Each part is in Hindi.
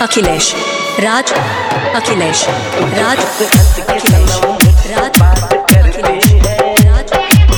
अखिलेश राज, अखिलेश राज, अखिलेश राज, अखिलेश राज।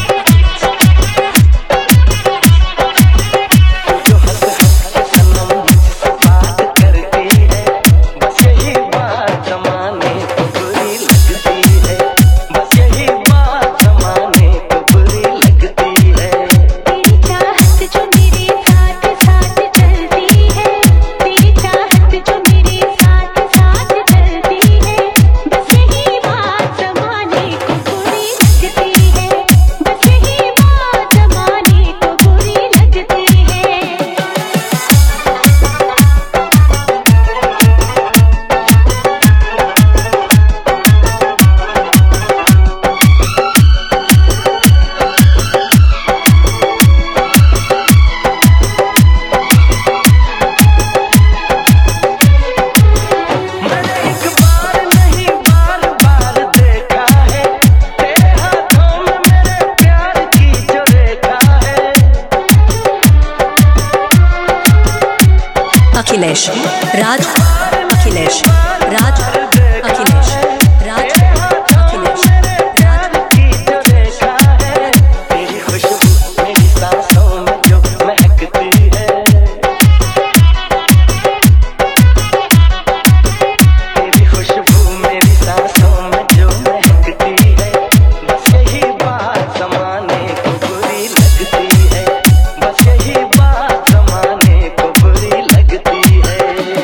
अखिलेश राज, अखिलेश राज, अखिलेश राज, अखिलेश राज। तेरी खुशबू मेरी सांसों में जो महकती है, तेरी खुशबू मेरी सांसों में जो महकती है, बस यही बात ज़माने को बुरी लगती है, बस यही बात ज़माने को बुरी लगती है।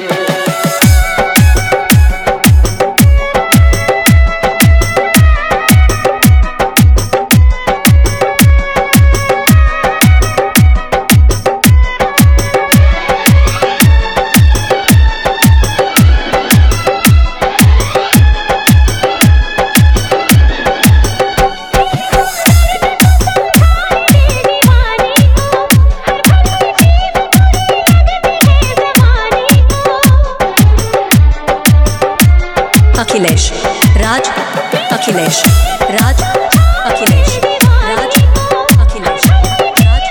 अखिलेश राज, अखिलेश राज, अखिलेश राज, अखिलेश राज।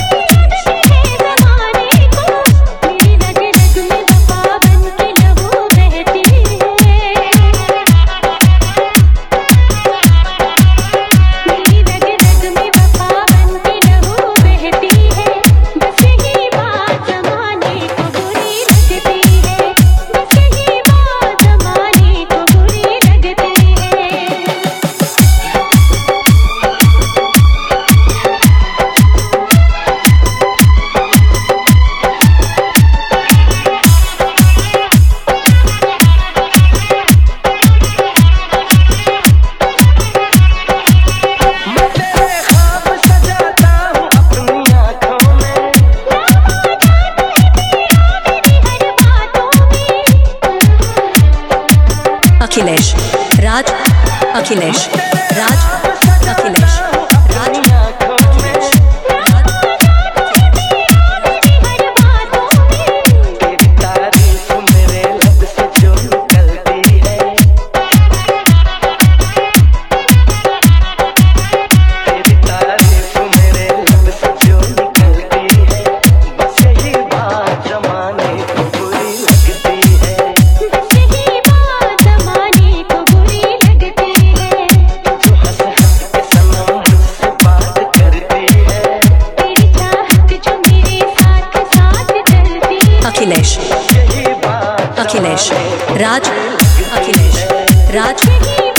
अखिलेश राज, अखिलेश राज, अखिलेश राज, अखिलेश राज। तेरी तारीफ मेरे लब से जो निकलती है, तेरी तारीफ मेरे लब से जो निकलती है, बस यही बात ज़माने को बुरी लगती है, बस यही बात ज़माने को बुरी लगती है। जो हंस हंस के सनम मुझसे बात करती है, तेरी चाहत जो मेरे साथ साथ चलती है, अखिलेश यही बात अखिलेश राज, अखिलेश राज।